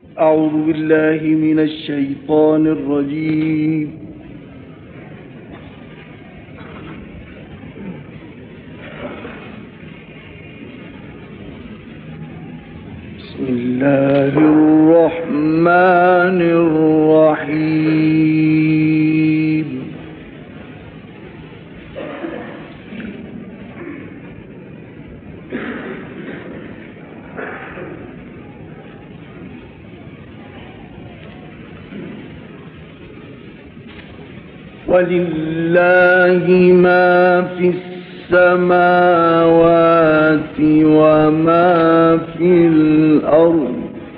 أعوذ بالله من الشيطان الرجيم. بسم الله الرحمن الرحيم. ولله ما في السماوات وما في الأرض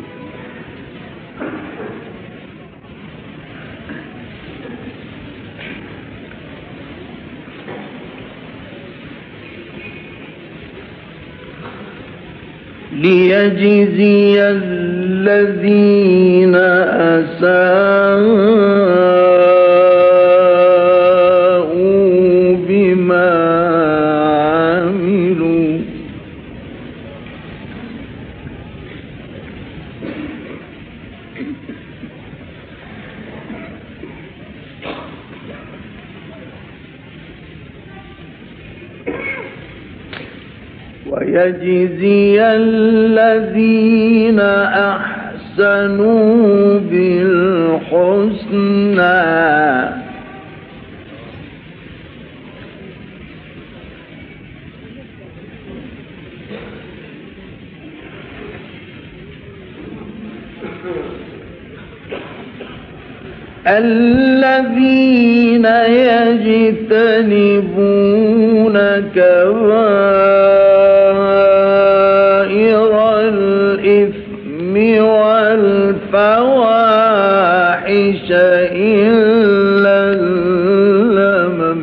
ليجزي الذين أساءوا ويجزي الذين أحسنوا بالحسنى الذين يجتنبون كبائر الإثم والفواحش إلا اللمم.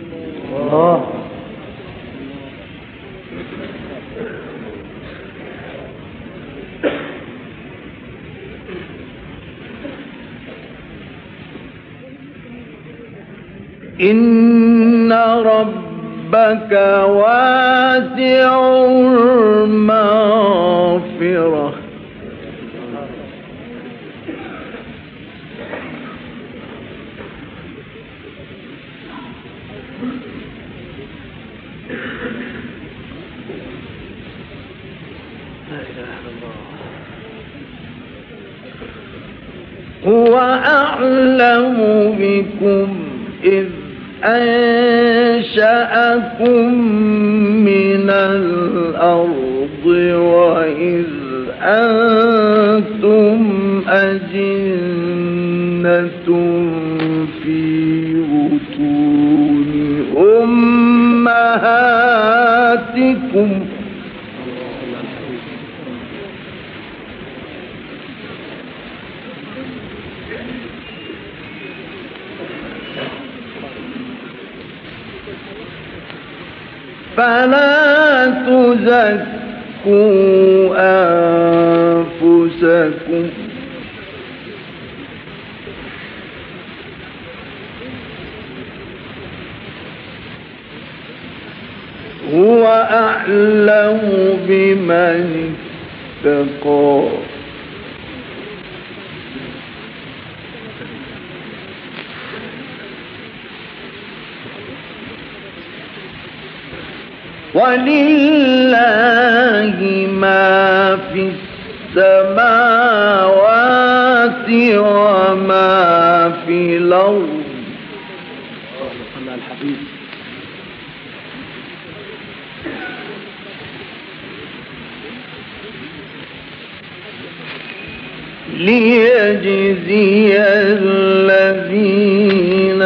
إن ربك واسع المغفرة هو أعلم بكم إذ أنشأكم من الأرض وإذ أنتم أجنة في بطون أمهاتكم فلا تزكوا أنفسكم هو أعلم بمن اتقى ولله ما في السماوات وما في الأرض ليجزي الذين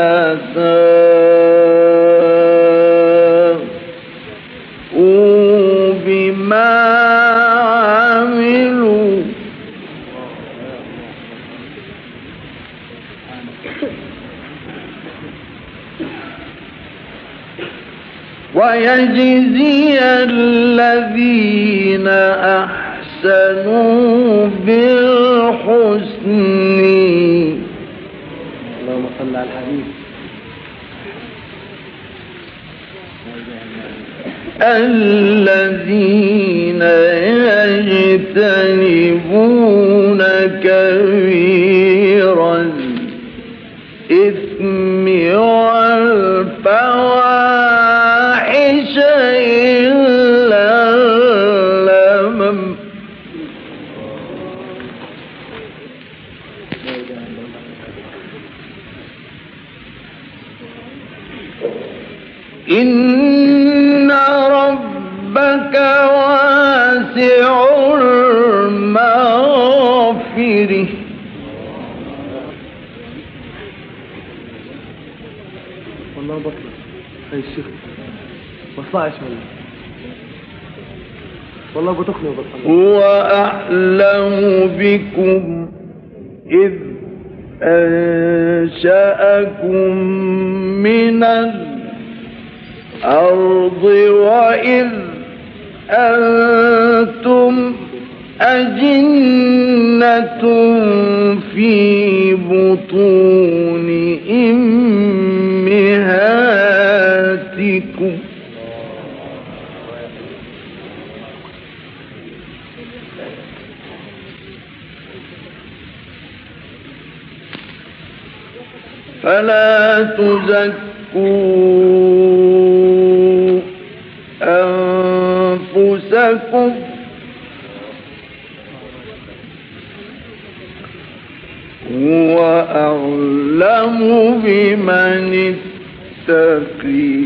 أساءوا بما عملوا ويجزي الذين أحسنوا بالحسن. اللهم صل على الحبيب. الذين يجتنبون كبير الإثم والفواحش إلا اللمم إن ربك واسع المغفرة والله بطلع هاي الشيخ بطلعش والله بطخني وبطلع. هو أعلم بكم إذ أنشأكم من الأرض وإذ أنتم أجنة في بطون أمهاتكم فلا تزكوا أنفسكم هو أعلم بمن اتقي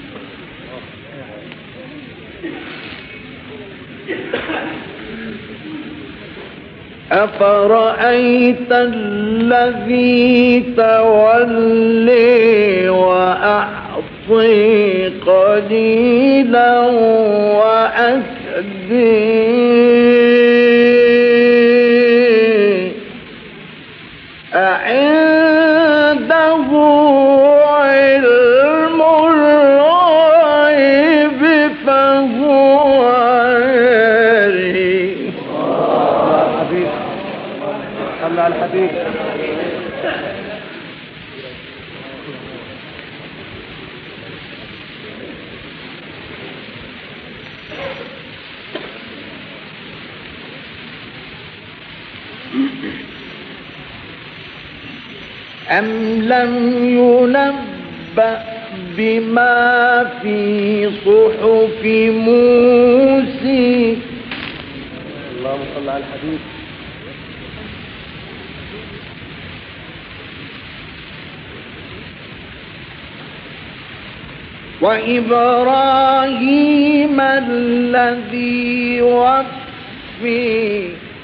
أفرأيت الذي تولي وأعطي قليلا وأكدي أعنده علم الغيب فهو يري صلى على الحبيب. أم لم ينبأ بما في صحف موسى اللهم صل على الحبيب. وإبراهيم الذي وفي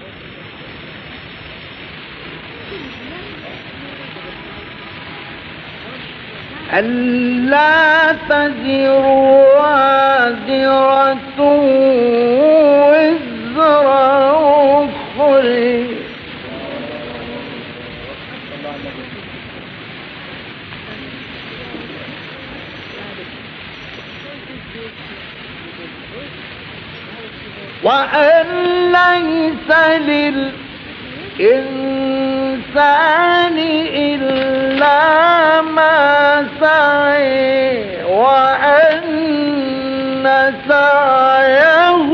ألا تزر وازرة وزر أخرى وأن ليس للإنسان إلا ما سعى وأن سعيه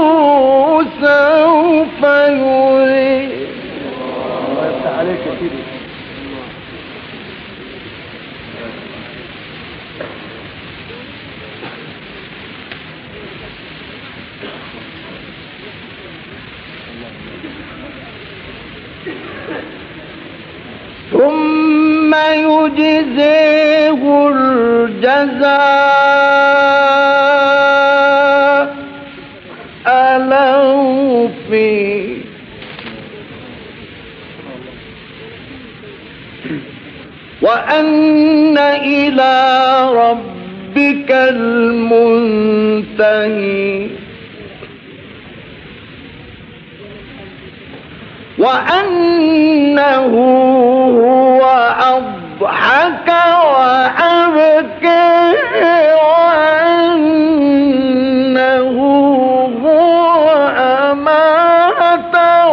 سوف يرى. الله يفتح عليك يا سيدي. ثم يجزيه الجزاء الأوفى وأن إلى ربك المنتهى وأنه هو أضحك وأبكى وأنه هو أمات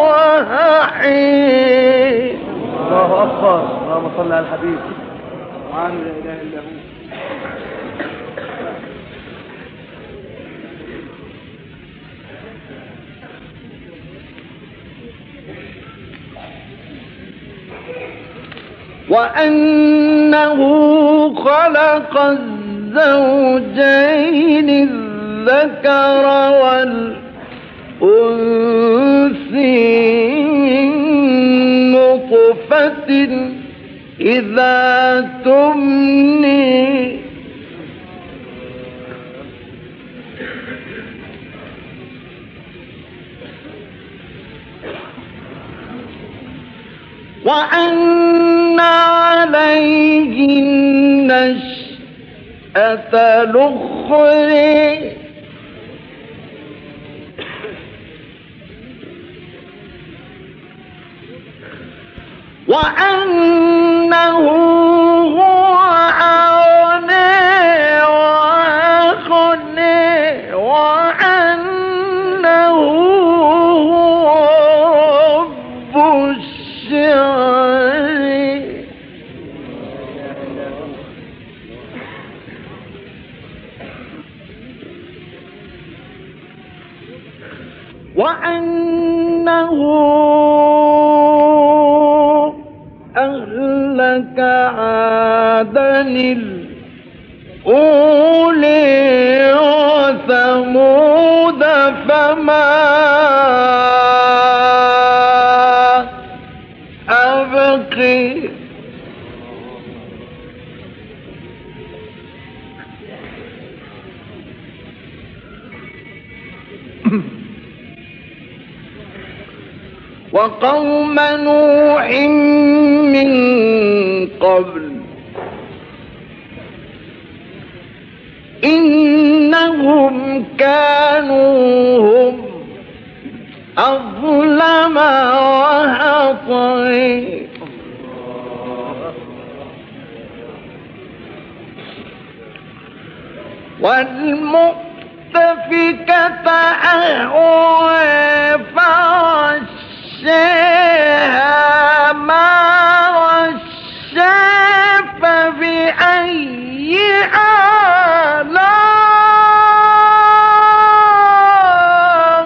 وأحيا. الله أكبر. اللهم صل على الحبيب. سبحان لا إله إلا هو. وأنه خلق الزوجين الذكر والأنثى من نطفة إذا تمني وأن عليه النشأة الأخرى وأنه هو أغنى وأقنى وأنه هو رب الشعر وأنه أهلك عادا الأولى وثمود فما أبقي وقوم نوح من قبل إنهم كانوا هم أظلم وأطغى والمؤتفكة أهوى فغشاها ما غشا فبأي آلاء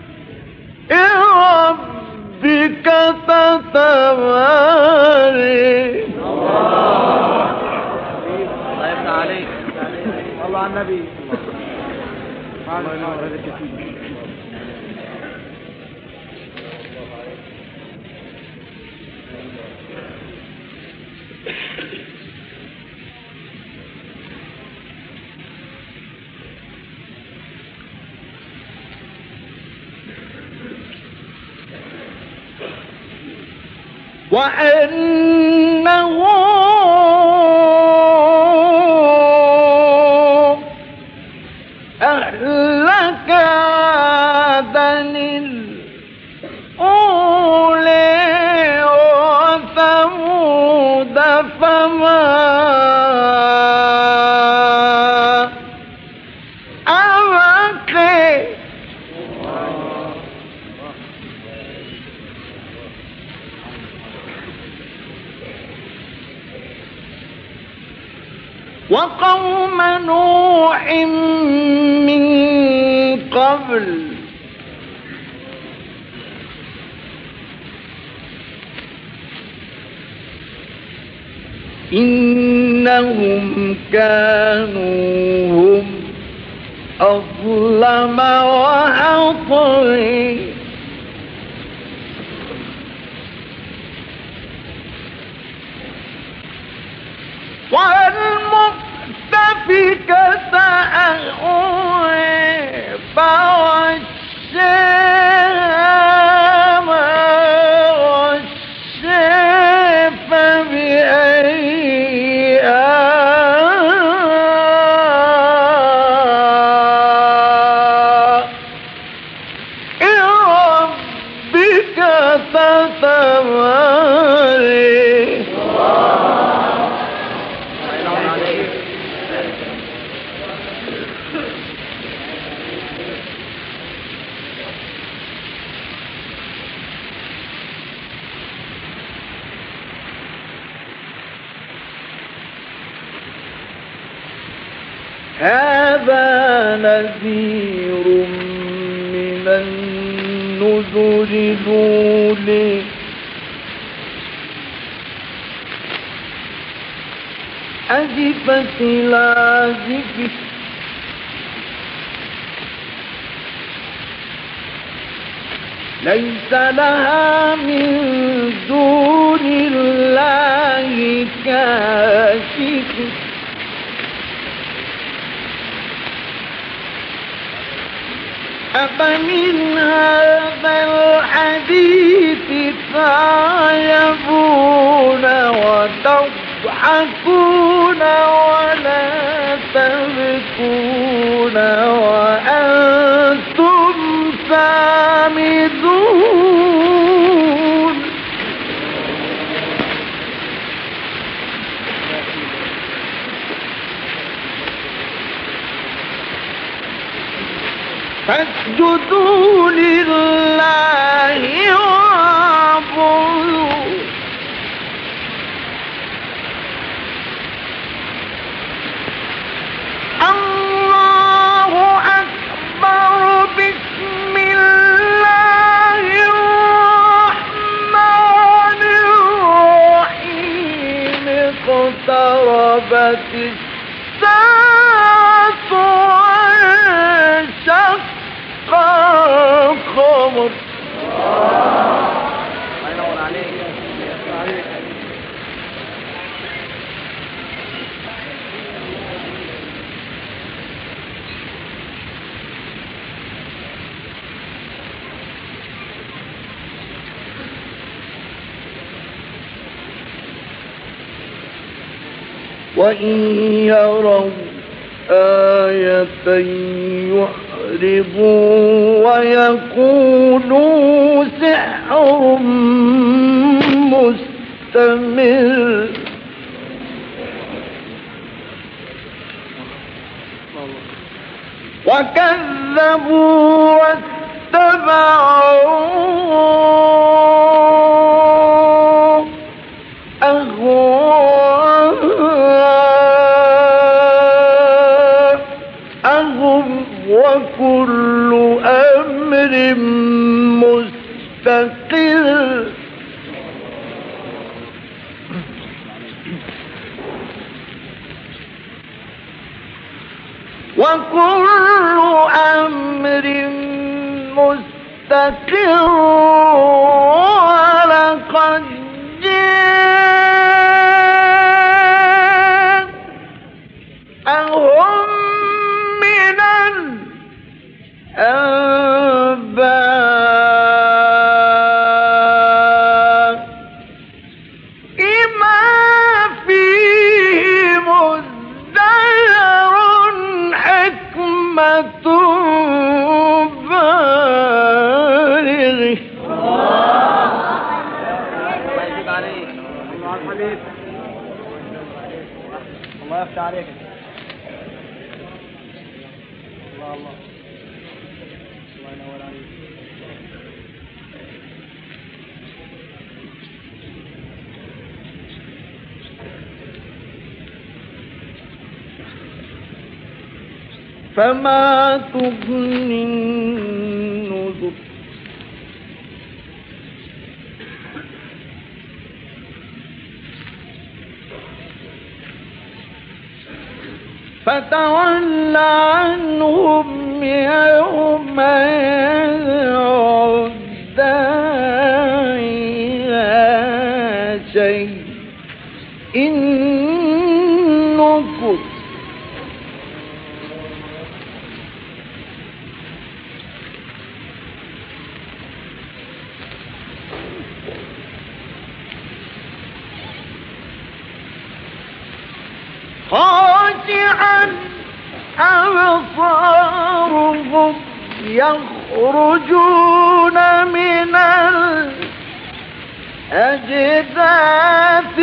ربك تتمارى الله يفتح عليك الله على النبي وأنه أهلك عادا الأولى وثمود فما أبقي وقوم نوح من قبل إنهم كانوا هم أظلم وأطغى والمؤتفكة أهوى فغشاها ما غشا فبأي آلاء ربك تتمارى هذا نذير من النذر الأولى أزفت الآزفة ليس لها من دون الله كاشف أفمن هذا الحديث تعجبون وتضحكون ولا تبكون وأنتم سامدون فاسجدوا لله واعبدوا الله أكبر بسم الله الرحمن الرحيم اقتربت الساعة وانشق القمر وإن يروا آية يعرضوا ويقولوا سحر مستمر وكذبوا واتبعوا أهواءهم وكل أمر مستقر وكل أمر مستقر ولقد جاءهم من الأنباء ما فيه مزدجر حكمة بالغ الله يفتح عليك. الله الله ينور عليك. فما تغني النذر فتول عنهم يوم يدعو الداعي إلى شيء نكر خاشعا أبصارهم يخرجون من الأجداث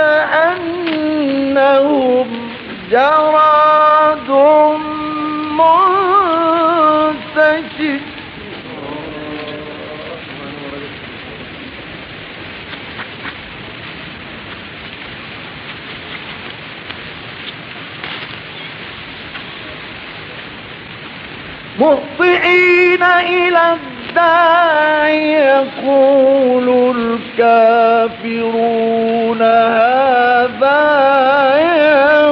كأنهم جراد منتشر مهطعين إلى الداعي يقول الكافرون هذا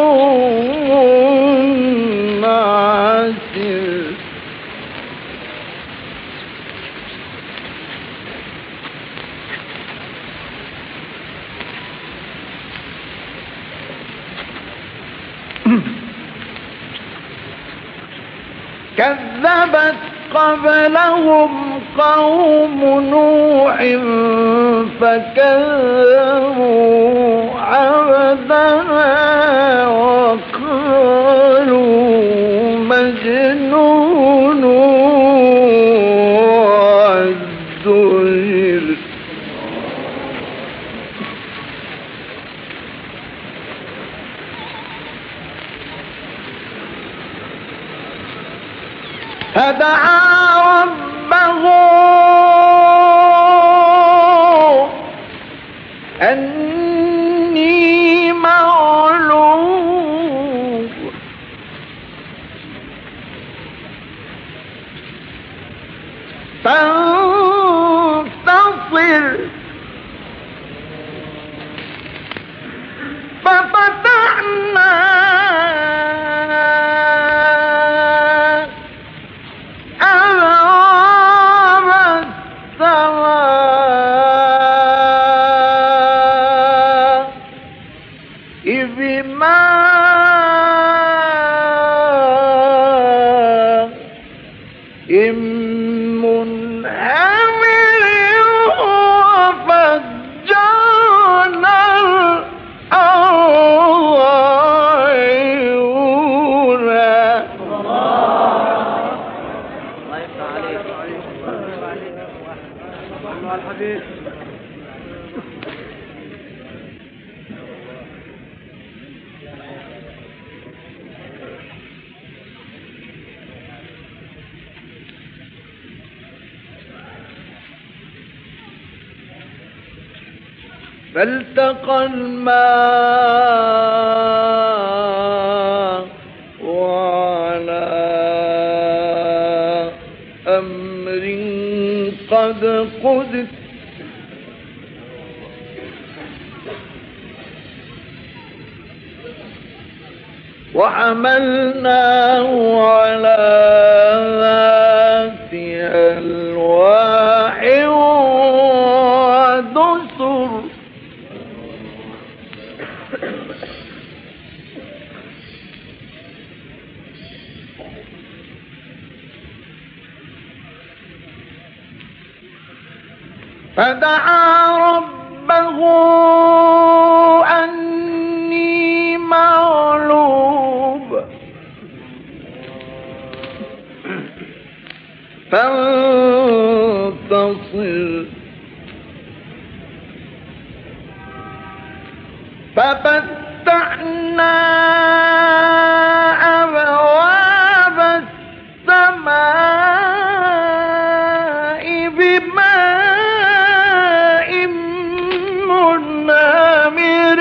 كذبت قبلهم قوم نوح فكذبوا عبدنا وقالوا مجنون وازدجر. فدعا ربه أني مغلوب فانتصر. ففتحنا أبواب السماء بماء منهمر وفجرنا الأرض عيونا. فالتقى الماء وعلى أمر قد قدر وحملناه على ذات ألواح ودسر. فدعا ربه أني مغلوب فانتصر. ففتحنا أبواب السماء بماء منهمر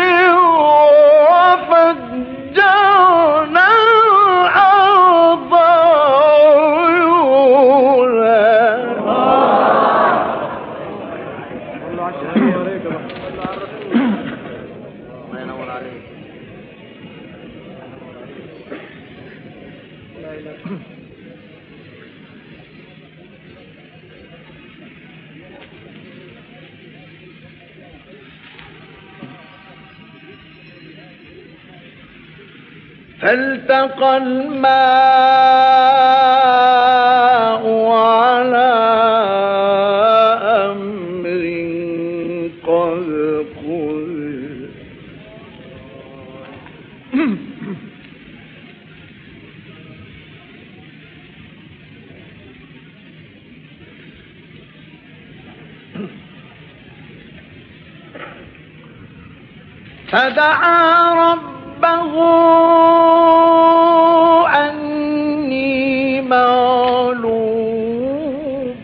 وفجرنا الأرض فالتقى الماء على أمر قد قدر فدعا ربه أني مغلوب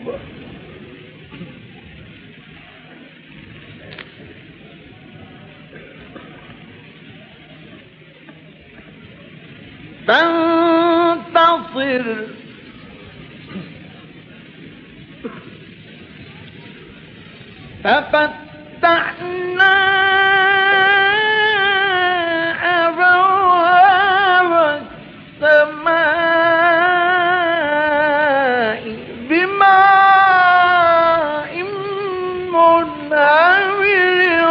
فانتصر. ففتحنا أبواب السماء بماء منهمر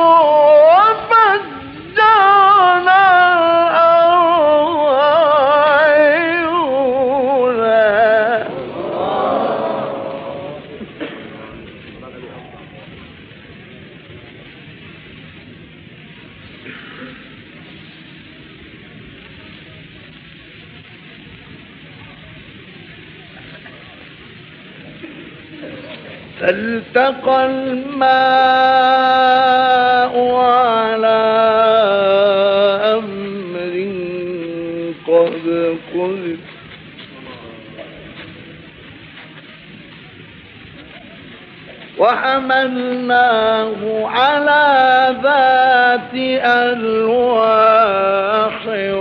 وفجرنا الأرض عيونا. فالتقى الماء على أمر قد قدر وحملناه على ذات ألواح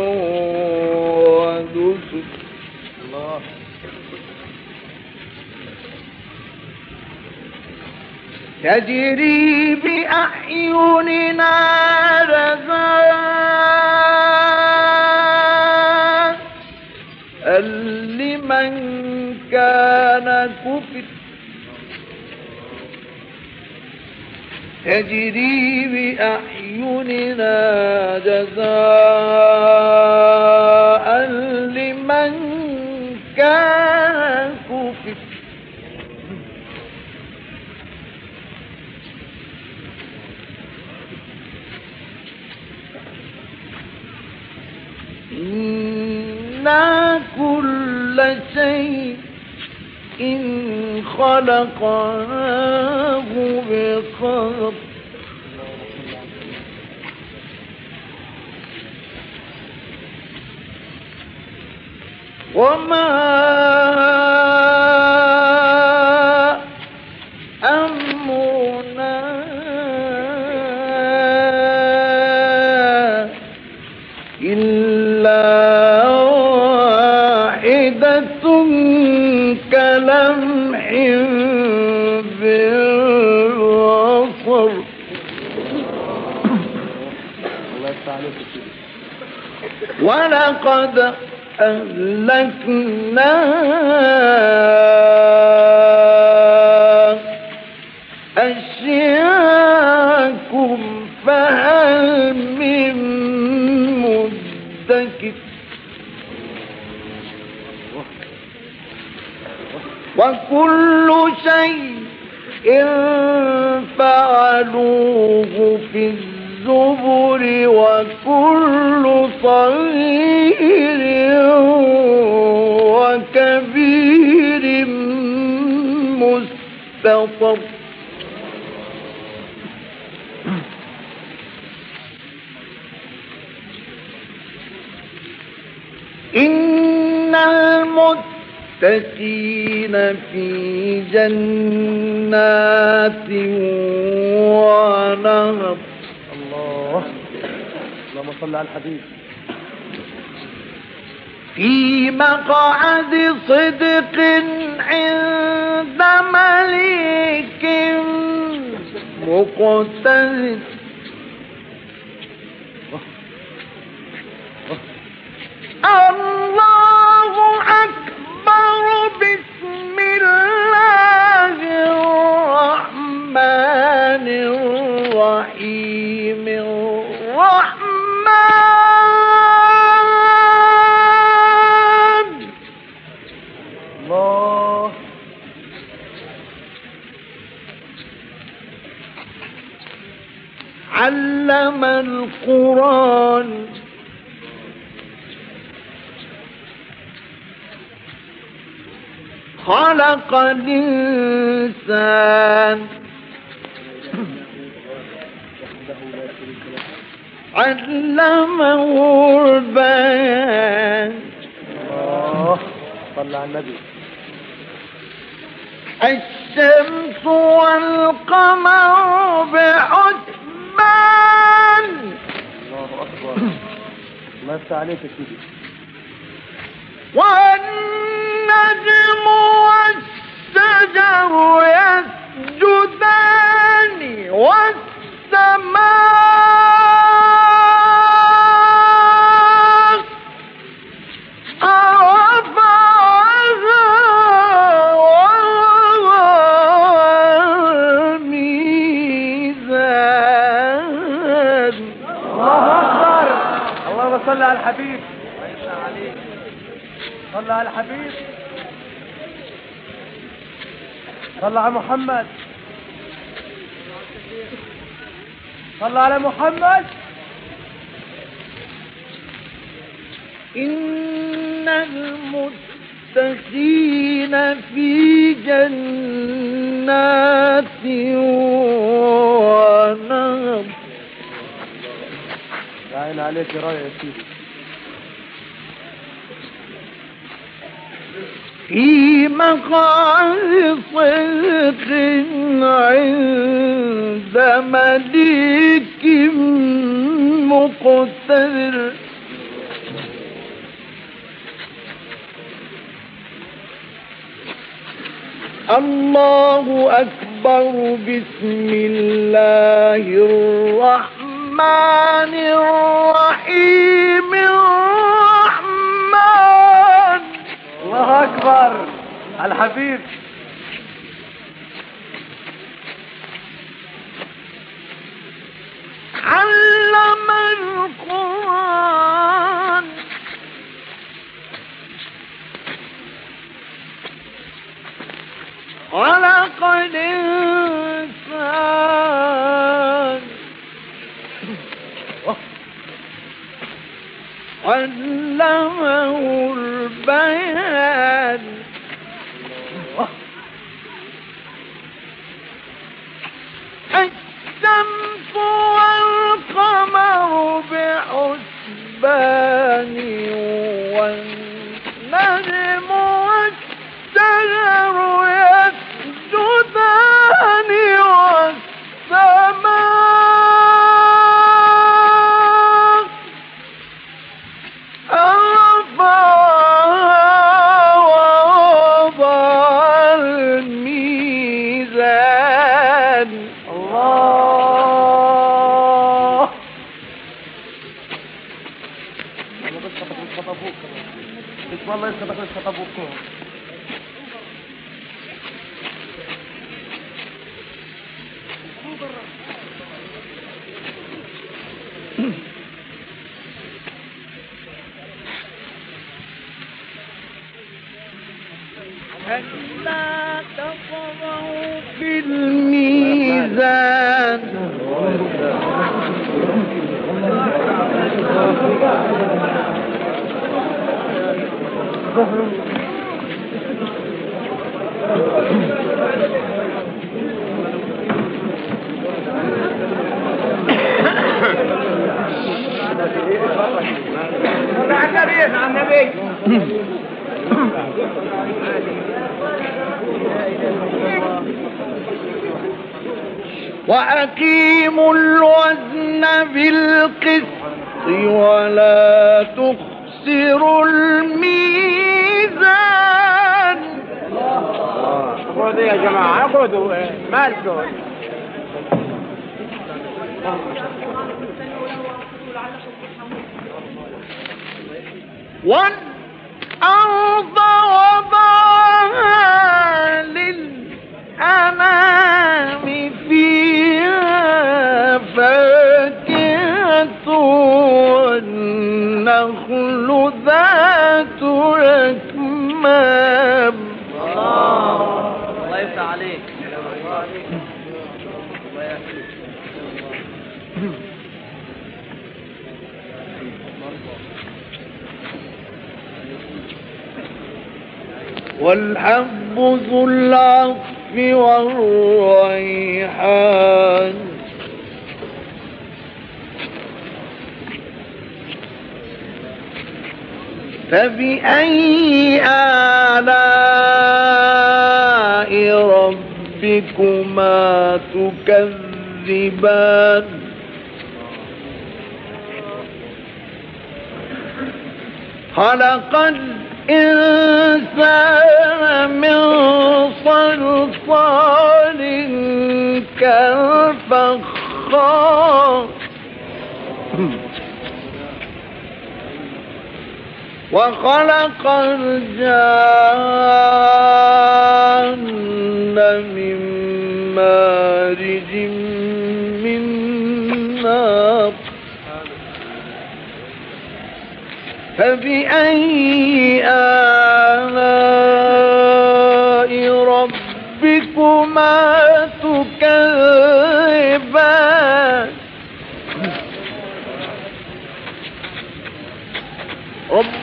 ودسر تجري بأعيننا جزاء لمن كان كفر تجري بأعيننا جزاء لمن كان كفر إنا كل شيء خلقناه بقدر وما أمرنا إلا واحدة كلمح بالبصر ولقد أهلكنا أشياءكم فهل من مدكر وكل شيء فعلوه في الزبر وكل صغير وكبير مستطر إن المتقين في جنات ونهر اللهم صل على الحبيب في مقعد صدق عند مليك مقتدر الله أكبر بسم الله الرحمن الرحيم الله علم القرآن خلق الإنسان علمه البيان صلى على النبي الشمس والقمر بحسبان الله أكبر الله يفتح عليك يا سيدي والنجم والشجر يسجدان والسماء رفعها والميزان الله أكبر اللهم صل على الحبيب صلى على الحبيب صلى على محمد صلى على محمد إن المتقين في جنات جنات ونهر. يا عين عليك يا راية يا سيدي. في مقعد صدق عند مليك مقتدر. الله أكبر. بسم الله الرحمن الرحيم. الرحمن. الله أكبر على الحبيب. علم القرآن. خلق الإنسان. علمه البيان. الشمس والقمر بحسبان والنجم والشجر يسجدان والسماء رفعها ووضع الميزان. الله. بسم الله يسبح الخطبوك. ألا تطغوا في الميزان. وأقيموا الوزن بالقسط ولا تخسروا الميزان. خذوا يا جماعة خذوا مالكم. والأرض وضعها للأنام فيها فاكهة والنخل ذات الأكمام. الله يفتح عليك. والحب ذو العصف والريحان. فبأي آلاء ربكما تكذبان. خلق الإنسان من صلصال كالفخار. وخلق الجان من مارج من نار. فبأي آلاء ربكما تكذبان. رب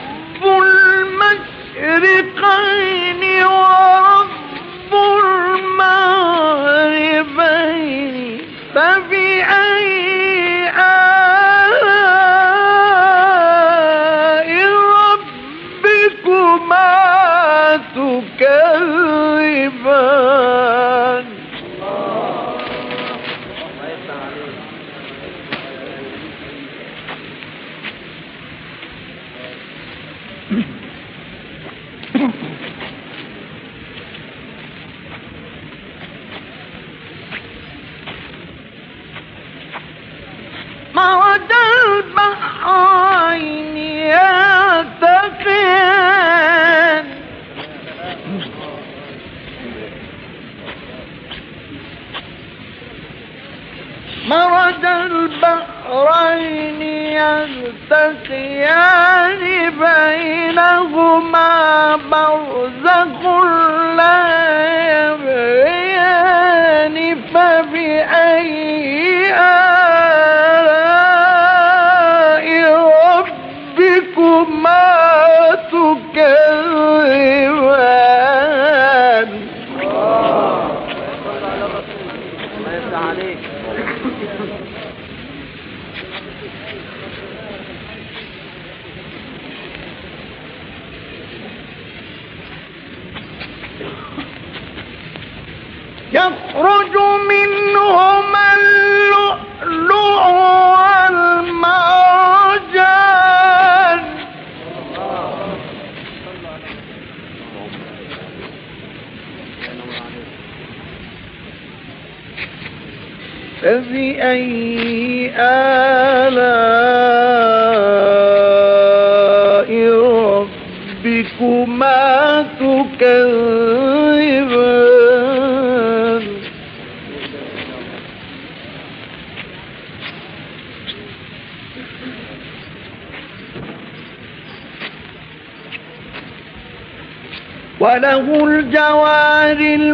المشرقين ورب المغربين. فبأي آلاء ربكما تكذبان مرج البحرين يلتقيان مرج البحرين يلتقيان بينهما برزخ لا يبغيان فبأي تكذبان يخرج منهما اللؤلؤ والمرجان فبأي آلاء ربكما تكذبان وله الجوار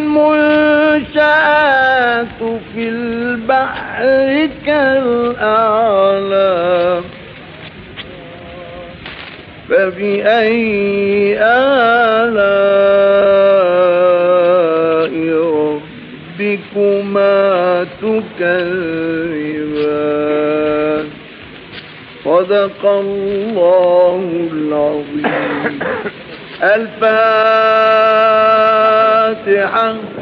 المنشآت في البحر كالأعلام فبأي آلاء ربكما تكذبان صدق الله العظيم. الفاتحة.